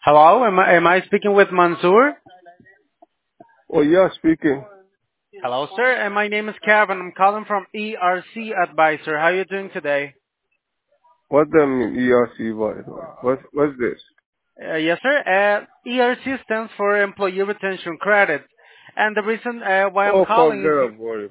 Hello, am I speaking with Mansoor? Oh, yeah, speaking. Hello, sir. And my name is Kevin. I'm calling from ERC Advisor. How are you doing today? What the mean ERC, by the way? What's this? Yes, sir. ERC stands for Employee Retention Credit. And the reason why I'm Oh, calling is, forget about it.